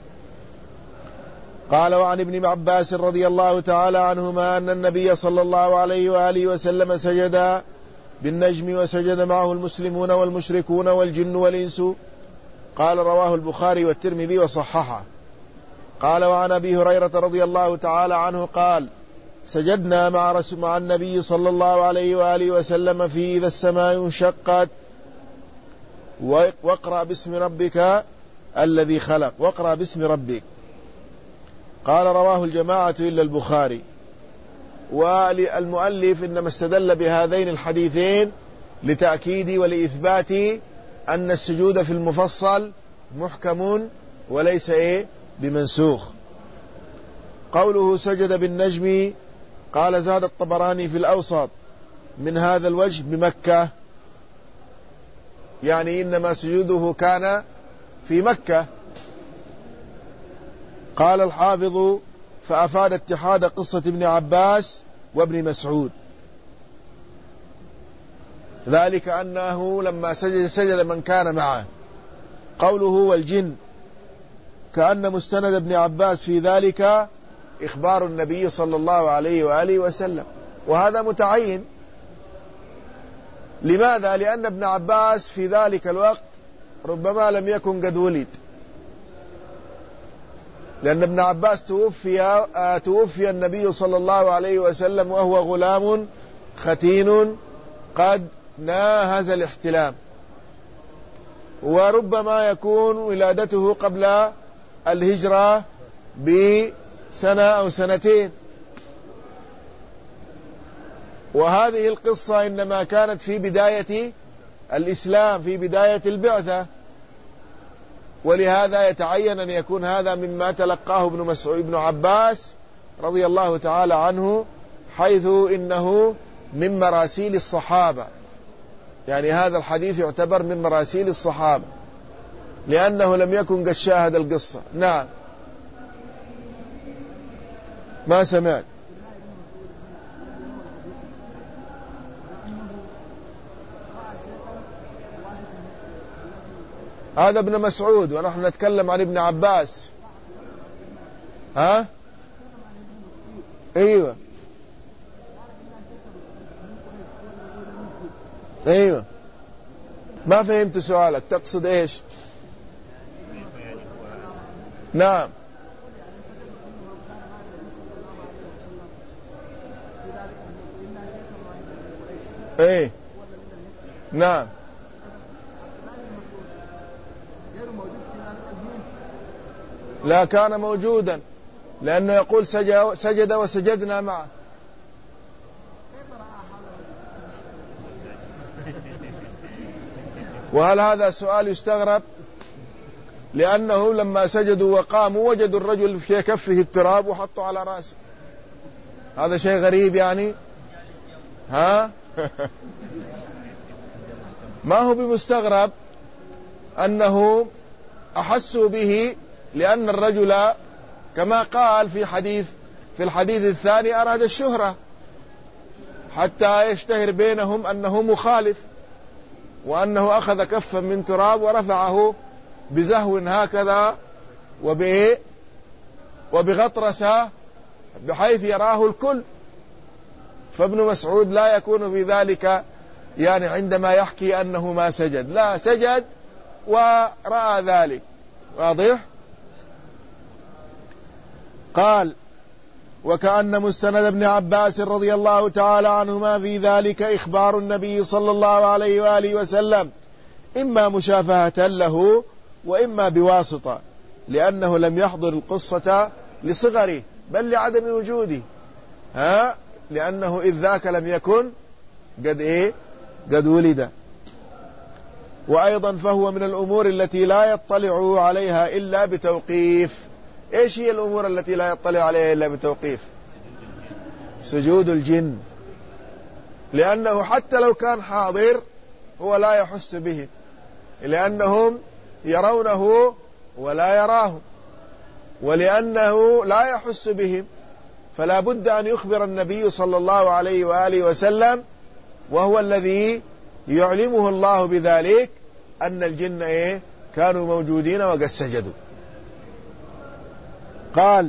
قال: وعن ابن عباس رضي الله تعالى عنهما أن النبي صلى الله عليه وآله وسلم سجد بالنجم وسجد معه المسلمون والمشركون والجن والإنس. قال: رواه البخاري والترمذي وصححه. قال: وعن أبي هريرة رضي الله تعالى عنه قال: سجدنا مع رسول مع النبي صلى الله عليه وآله وسلم في إذا السماء انشقت واقرأ باسم ربك الذي خلق، واقرأ باسم ربك. قال: رواه الجماعة إلا البخاري. والمؤلف إنما استدل بهذين الحديثين لتأكيد ولإثبات أن السجود في المفصل محكم وليس إيه بمنسوخ. قوله سجد بالنجم، قال: زاد الطبراني في الأوسط من هذا الوجه بمكة، يعني إنما سجوده كان في مكة. قال الحافظ: فأفاد اتحاد قصة ابن عباس وابن مسعود، ذلك أنه لما سجد سجد من كان معه. قوله والجن، كأن مستند ابن عباس في ذلك إخبار النبي صلى الله عليه وآله وسلم، وهذا متعين. لماذا؟ لأن ابن عباس في ذلك الوقت ربما لم يكن قد ولد، لأن ابن عباس توفي آه توفي النبي صلى الله عليه وسلم وهو غلام ختين قد ناهز الاحتلام، وربما يكون ولادته قبل الهجرة بسنة أو سنتين. وهذه القصة إنما كانت في بداية الإسلام، في بداية البعثة، ولهذا يتعين أن يكون هذا مما تلقاه ابن مسعود ابن عباس رضي الله تعالى عنه، حيث إنه من مراسيل الصحابة، يعني هذا الحديث يعتبر من مراسيل الصحابة لأنه لم يكن قد شاهد القصة. نعم، ما سمعت. هذا ابن مسعود ونحن نتكلم عن ابن عباس. ها؟ ايوه ايوه ما فهمت سؤالك، تقصد ايش؟ نعم ايه نعم لا، كان موجودا، لأنه يقول سجد وسجدنا معه. وهل هذا سؤال يستغرب؟ لأنه لما سجدوا وقاموا وجدوا الرجل في كفه التراب وحطوا على رأسه. هذا شيء غريب يعني؟ ها؟ ما هو بمستغرب أنه أحسوا به لأن الرجل كما قال في حديث في الحديث الثاني أراد الشهرة حتى يشتهر بينهم أنه مخالف، وأنه أخذ كفا من تراب ورفعه بزهو هكذا وبإيه وبغطرسة بحيث يراه الكل. فابن مسعود لا يكون في ذلك يعني عندما يحكي أنه ما سجد، لا سجد ورأى ذلك. واضح؟ قال: وكأن مستند ابن عباس رضي الله تعالى عنهما في ذلك إخبار النبي صلى الله عليه وآله وسلم إما مشافهة له وإما بواسطة، لأنه لم يحضر القصة لصغره بل لعدم وجوده، ها لأنه إذ ذاك لم يكن قد إيه قد ولد. وأيضا فهو من الأمور التي لا يطلع عليها إلا بتوقيف. إيش هي الأمور التي لا يطلع عليها إلا بتوقيف؟ سجود الجن، لأنه حتى لو كان حاضر هو لا يحس به، لأنهم يرونه ولا يراهم، ولأنه لا يحس بهم، فلا بد أن يخبر النبي صلى الله عليه وآله وسلم، وهو الذي يعلمه الله بذلك، أن الجن إيه كانوا موجودين وقد سجدوا. قال: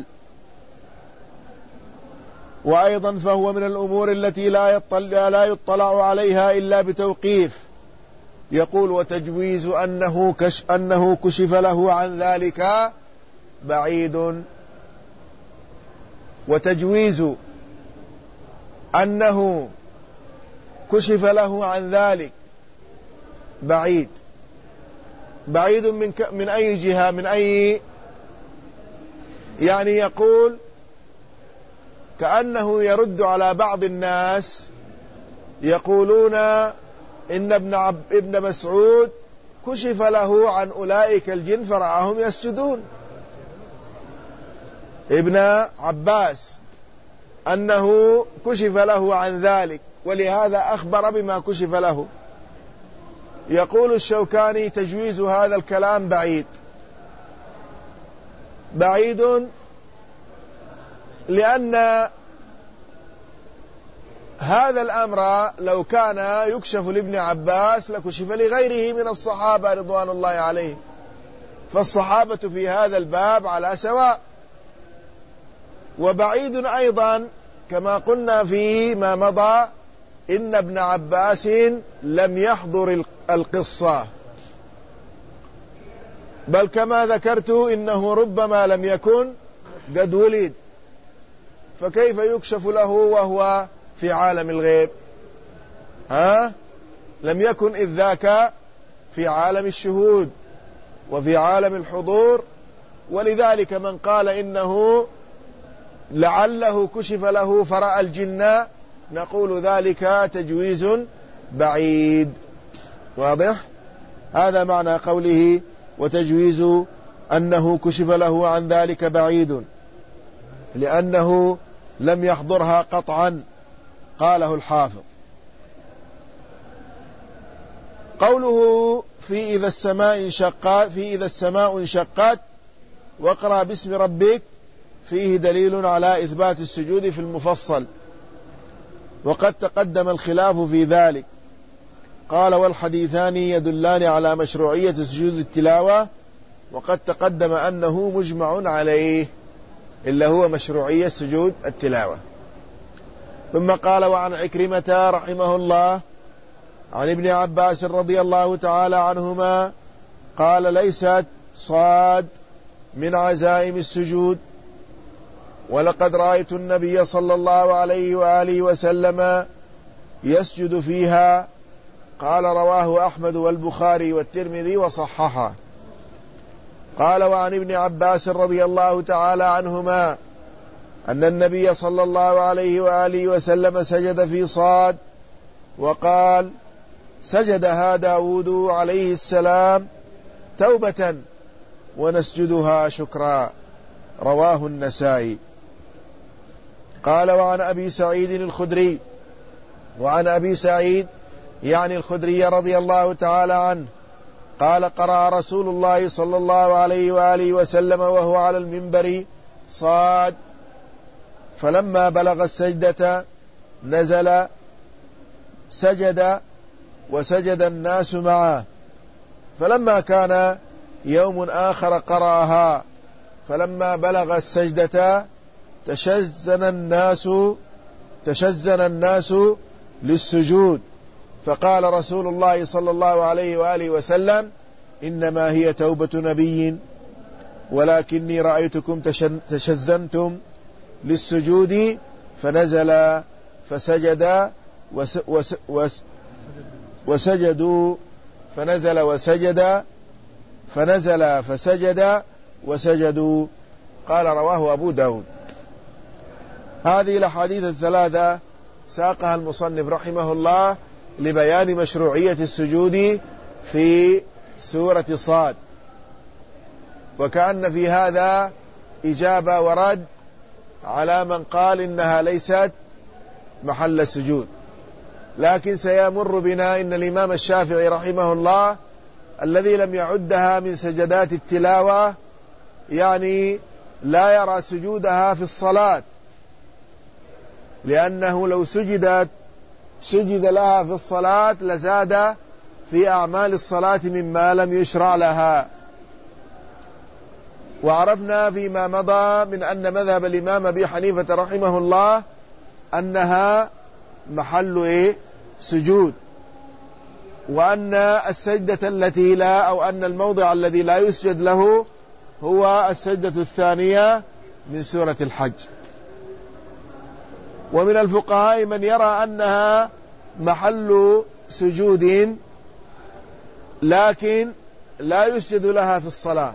وأيضا فهو من الأمور التي لا يطلع, لا يطلع عليها إلا بتوقيف. يقول: وتجويز أنه, كش أنه كشف له عن ذلك بعيد. وتجويز أنه كشف له عن ذلك بعيد. بعيد من, ك... من أي جهة؟ من أي يعني يقول كأنه يرد على بعض الناس يقولون إن ابن, عب... ابن مسعود كشف له عن أولئك الجن فرآهم يسجدون. ابن عباس أنه كشف له عن ذلك، ولهذا أخبر بما كشف له. يقول الشوكاني: تجويز هذا الكلام بعيد. بعيد لأن هذا الأمر لو كان يكشف لابن عباس لكشف لغيره من الصحابة رضوان الله عليهم، فالصحابة في هذا الباب على سواء. وبعيد أيضا كما قلنا فيما مضى إن ابن عباس لم يحضر القصة، بل كما ذكرت إنه ربما لم يكن قد ولد، فكيف يكشف له وهو في عالم الغيب؟ ها لم يكن إذ ذاك في عالم الشهود وفي عالم الحضور. ولذلك من قال إنه لعله كشف له فرأى الجن، نقول ذلك تجويز بعيد. واضح؟ هذا معنى قوله: وتجويز أنه كشف له عن ذلك بعيد، لأنه لم يحضرها قطعا. قاله الحافظ. قوله في إذا السماء انشقت في إذا السماء انشقت واقرأ باسم ربك فيه دليل على إثبات السجود في المفصل، وقد تقدم الخلاف في ذلك. قال: والحديثان يدلان على مشروعية سجود التلاوة، وقد تقدم أنه مجمع عليه، إلا هو مشروعية سجود التلاوة. ثم قال: وعن عكرمة رحمه الله عن ابن عباس رضي الله تعالى عنهما قال: ليست صاد من عزائم السجود، ولقد رأيت النبي صلى الله عليه وآله وسلم يسجد فيها. قال: رواه أحمد والبخاري والترمذي وصححه. قال: وعن ابن عباس رضي الله تعالى عنهما أن النبي صلى الله عليه وآله وسلم سجد في صاد وقال: سجدها داود عليه السلام توبة ونسجدها شكرا. رواه النسائي. قال: وعن أبي سعيد الخدري وعن أبي سعيد يعني الخدري رضي الله تعالى عنه قال قرأ رسول الله صلى الله عليه وآله وسلم وهو على المنبر صاد، فلما بلغ السجدة نزل سجد وسجد الناس معه، فلما كان يوم آخر قرأها، فلما بلغ السجدة تشزن الناس تشزن الناس للسجود، فقال رسول الله صلى الله عليه وآله وسلم: إنما هي توبة نبي، ولكني رأيتكم تشزنتم للسجود، فنزل فسجد وس وس وس وسجدوا فنزل وسجد فنزل فسجد وسجدوا. قال رواه أبو داود. هذه الأحاديث الثلاثة ساقها المصنف رحمه الله لبيان مشروعية السجود في سورة صاد، وكأن في هذا إجابة ورد على من قال إنها ليست محل السجود. لكن سيمر بنا إن الإمام الشافعي رحمه الله الذي لم يعدها من سجدات التلاوة يعني لا يرى سجودها في الصلاة، لأنه لو سجدت سجد لها في الصلاة لزاد في أعمال الصلاة مما لم يشرع لها. وعرفنا فيما مضى من أن مذهب الإمام أبي حنيفة رحمه الله أنها محل إيه؟ سجود، وأن السجدة التي لا أو أن الموضع الذي لا يسجد له هو السجدة الثانية من سورة الحج. ومن الفقهاء من يرى أنها محل سجود لكن لا يسجد لها في الصلاة،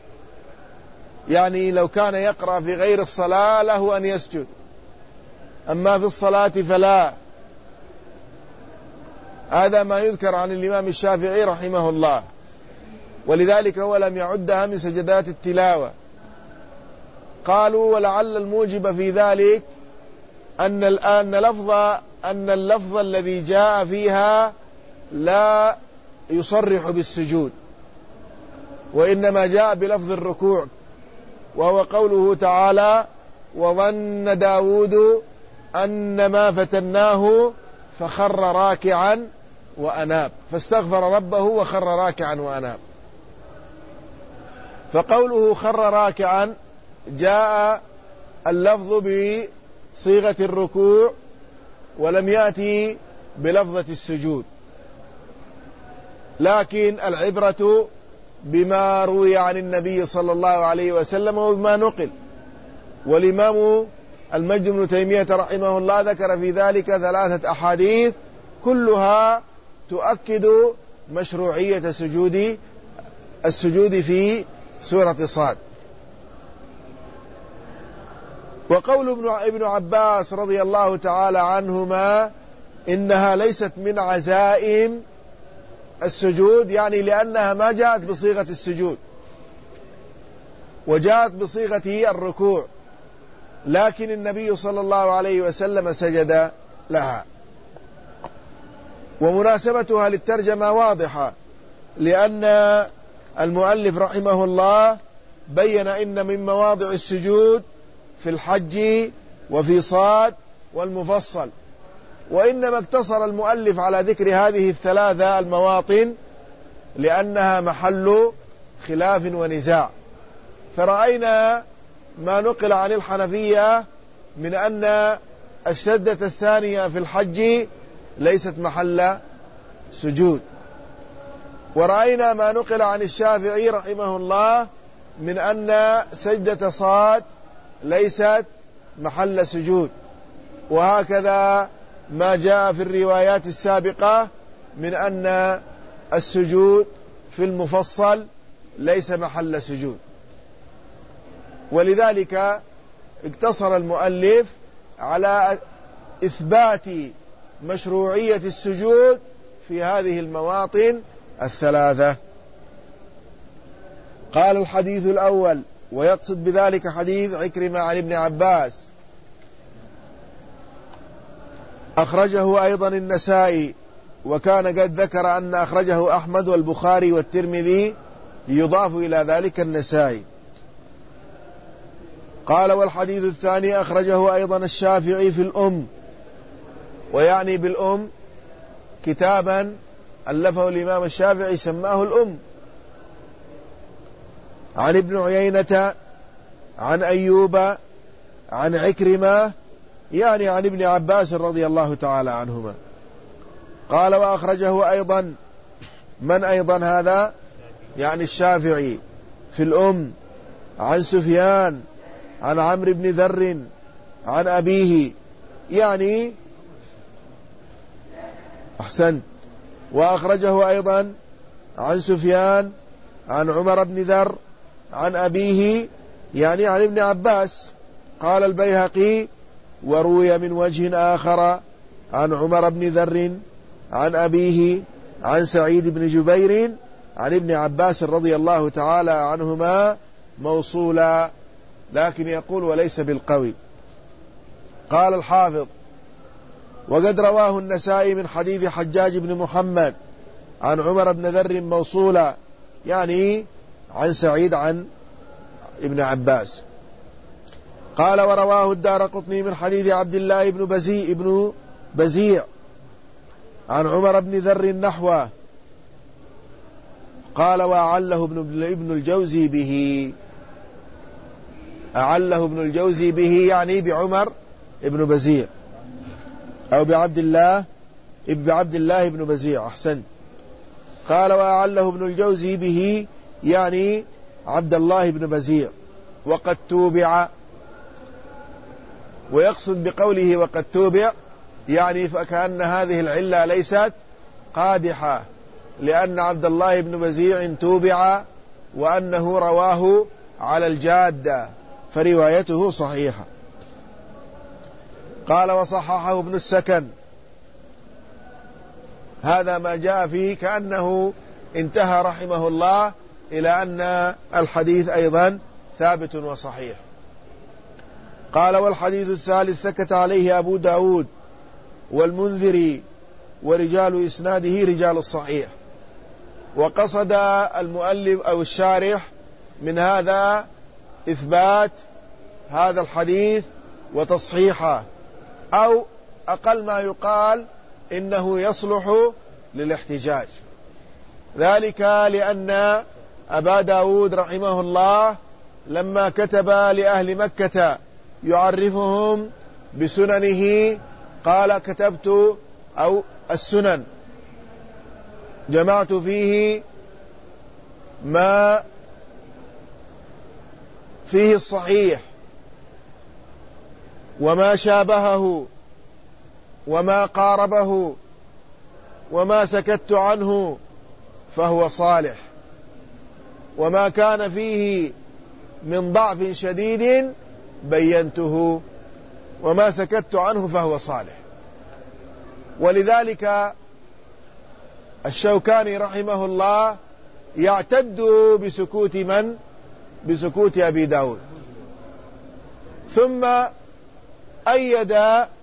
يعني لو كان يقرأ في غير الصلاة له أن يسجد، أما في الصلاة فلا. هذا ما يذكر عن الإمام الشافعي رحمه الله، ولذلك هو لم يعدها من سجدات التلاوة. قالوا ولعل الموجب في ذلك أن الآن لفظ أن اللفظ الذي جاء فيها لا يصرح بالسجود، وإنما جاء بلفظ الركوع، وهو قوله تعالى: وظن داود أن ما فتناه فخر راكعا وأناب، فاستغفر ربه وخر راكعا وأناب. فقوله خر راكعا جاء اللفظ بصيغة الركوع ولم يأتي بلفظة السجود، لكن العبرة بما روي عن النبي صلى الله عليه وسلم وبما نقل. والإمام المجد بن تيمية رحمه الله ذكر في ذلك ثلاثة أحاديث كلها تؤكد مشروعية سجود السجود في سورة صاد. وقول ابن عباس رضي الله تعالى عنهما إنها ليست من عزائم السجود، يعني لأنها ما جاءت بصيغة السجود وجاءت بصيغة الركوع، لكن النبي صلى الله عليه وسلم سجد لها. ومناسبتها للترجمة واضحة، لأن المؤلف رحمه الله بين إن من مواضع السجود في الحج وفي صاد والمفصل، وإنما اقتصر المؤلف على ذكر هذه الثلاثة المواطن لأنها محل خلاف ونزاع. فرأينا ما نقل عن الحنفية من أن السجدة الثانية في الحج ليست محل سجود، ورأينا ما نقل عن الشافعي رحمه الله من أن سجدة صاد ليست محل سجود، وهكذا ما جاء في الروايات السابقة من أن السجود في المفصل ليس محل سجود. ولذلك اقتصر المؤلف على إثبات مشروعية السجود في هذه المواطن الثلاثة. قال: الحديث الأول، ويقصد بذلك حديث عكرمة عن ابن عباس، أخرجه أيضا النسائي وكان قد ذكر أن أخرجه أحمد والبخاري والترمذي، يضاف إلى ذلك النسائي. قال: والحديث الثاني أخرجه أيضا الشافعي في الأم، ويعني بالأم كتابا ألفه الإمام الشافعي سماه الأم، عن ابن عيينة عن أيوب عن عكرمة، يعني عن ابن عباس رضي الله تعالى عنهما. قال: وأخرجه أيضا من أيضا هذا؟ يعني الشافعي في الأم، عن سفيان عن عمرو بن ذر عن أبيه، يعني أحسن. وأخرجه أيضا عن سفيان عن عمر بن ذر عن أبيه، يعني عن ابن عباس. قال البيهقي: وروي من وجه آخر عن عمر بن ذر عن أبيه عن سعيد بن جبير عن ابن عباس رضي الله تعالى عنهما موصولا، لكن يقول وليس بالقوي. قال الحافظ: وقد رواه النسائي من حديث حجاج بن محمد عن عمر بن ذر موصولا، يعني عن سعيد عن ابن عباس. قال: ورواه الدارقطني من حديث عبد الله بن بزيع ابن بزيع عن عمر بن ذر نحوه. قال: وأعله ابن الجوزي به، أعله ابن الجوزي به يعني بعمر ابن بزيع، أو بعبد الله بعبد الله ابن بزيع، أحسن. قال: وأعله ابن الجوزي به يعني عبد الله بن بزيع، وقد توبع. ويقصد بقوله وقد توبع يعني فكأن هذه العلة ليست قادحة، لأن عبد الله بن بزيع توبع وأنه رواه على الجادة، فروايته صحيحة. قال: وصححه ابن السكن. هذا ما جاء فيه، كأنه انتهى رحمه الله إلى أن الحديث أيضا ثابت وصحيح. قال: والحديث الثالث سكت عليه أبو داود والمنذري، ورجال إسناده رجال الصحيح. وقصد المؤلف أو الشارح من هذا إثبات هذا الحديث وتصحيحه، أو أقل ما يقال إنه يصلح للاحتجاج، ذلك لأن أبا داود رحمه الله لما كتب لأهل مكة يعرفهم بسننه قال: كتبت أو السنن جمعت فيه ما فيه الصحيح وما شابهه وما قاربه وما سكت عنه فهو صالح، وما كان فيه من ضعف شديد بينته، وما سكت عنه فهو صالح. ولذلك الشوكاني رحمه الله يعتد بسكوت من؟ بسكوت أبي داود، ثم أيد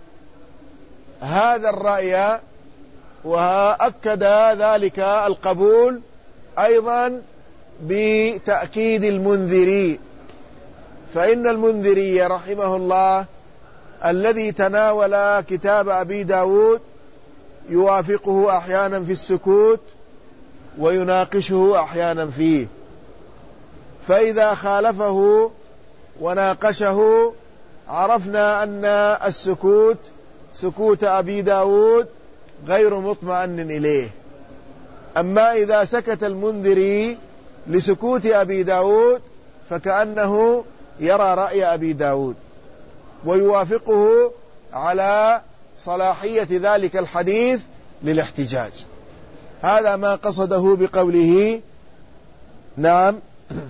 هذا الرأي وأكد ذلك القبول أيضا بتأكيد المنذري، فإن المنذري رحمه الله الذي تناول كتاب أبي داود يوافقه أحيانا في السكوت ويناقشه أحيانا فيه، فإذا خالفه وناقشه عرفنا أن السكوت سكوت أبي داود غير مطمئن إليه. أما إذا سكت المنذري لسكوت أبي داود فكأنه يرى رأي أبي داود ويوافقه على صلاحية ذلك الحديث للاحتجاج. هذا ما قصده بقوله نعم.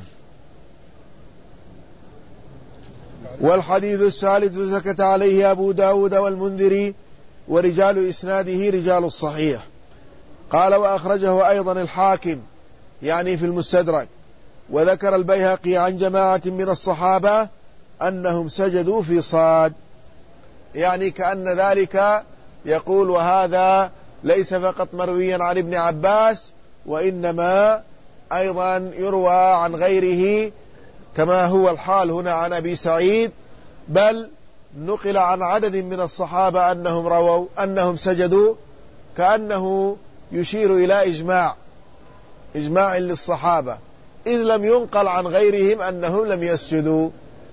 والحديث الثالث سكت عليه أبو داود والمنذري ورجال إسناده رجال الصحيح. قال: وأخرجه أيضا الحاكم يعني في المستدرك. وذكر البيهقي عن جماعة من الصحابة أنهم سجدوا في صاد، يعني كأن ذلك يقول وهذا ليس فقط مرويا عن ابن عباس، وإنما أيضا يروى عن غيره كما هو الحال هنا عن أبي سعيد، بل نقل عن عدد من الصحابة أنهم رووا أنهم سجدوا، كأنه يشير إلى إجماع إجماع للصحابة، إذ لم ينقل عن غيرهم أنهم لم يسجدوا.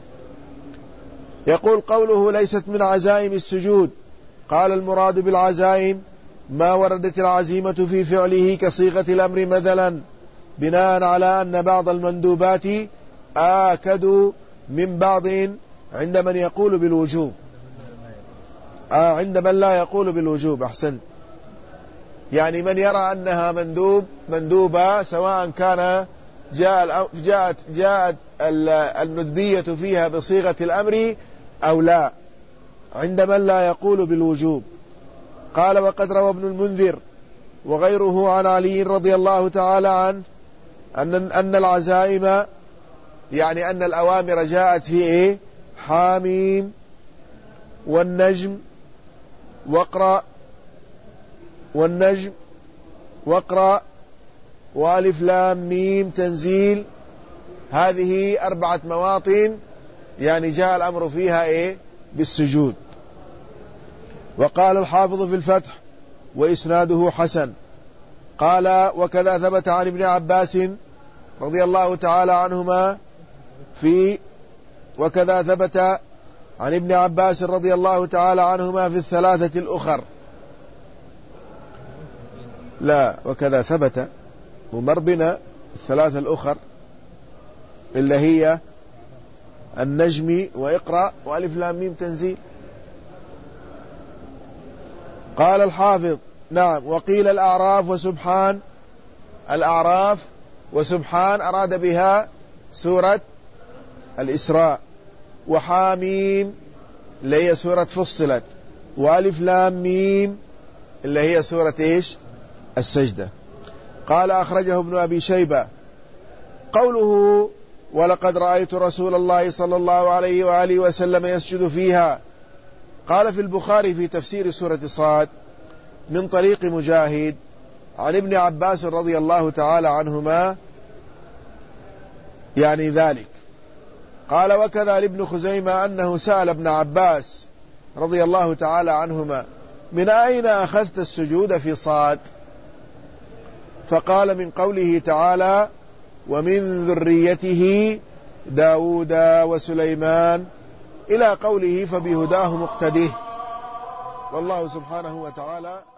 يقول قوله ليست من عزائم السجود، قال المراد بالعزائم ما وردت العزيمة في فعله كصيغة الأمر مثلا، بناء على أن بعض المندوبات آكد من بعض عند من يقول بالوجوب آه عند من لا يقول بالوجوب. أحسن، يعني من يرى أنها مندوب مندوبة سواء كان جاء جاءت جاءت الندبية فيها بصيغة الأمر أو لا، عند من لا يقول بالوجوب. قال وقد روى ابن المنذر وغيره عن علي رضي الله تعالى عنه أن أن العزائم يعني أن الأوامر جاءت في إيه؟ حاميم والنجم واقرأ والنجم واقرأ وألف لام ميم تنزيل. هذه أربعة مواطن يعني جاء الأمر فيها إيه؟ بالسجود. وقال الحافظ في الفتح وإسناده حسن، قال وكذا ثبت عن ابن عباس رضي الله تعالى عنهما في وكذا ثبت عن ابن عباس رضي الله تعالى عنهما في الثلاثة الأخر. لا، وكذا ثبت ومر بنا الثلاثة الأخر اللي هي النجم وإقرأ وألف لام ميم تنزيل. قال الحافظ نعم، وقيل الأعراف وسبحان. الأعراف وسبحان أراد بها سورة الإسراء، وحاميم اللي هي سورة فصلت، وألف لام ميم اللي هي سورة إيش؟ السجدة. قال أخرجه ابن أبي شيبة. قوله ولقد رأيت رسول الله صلى الله عليه وآله وسلم يسجد فيها، قال في البخاري في تفسير سورة صاد من طريق مجاهد عن ابن عباس رضي الله تعالى عنهما يعني ذلك. قال وكذا لابن خزيمة أنه سأل ابن عباس رضي الله تعالى عنهما من أين أخذت السجود في صاد؟ فقال من قوله تعالى ومن ذريته داود وسليمان إلى قوله فبهداه مقتده. والله سبحانه وتعالى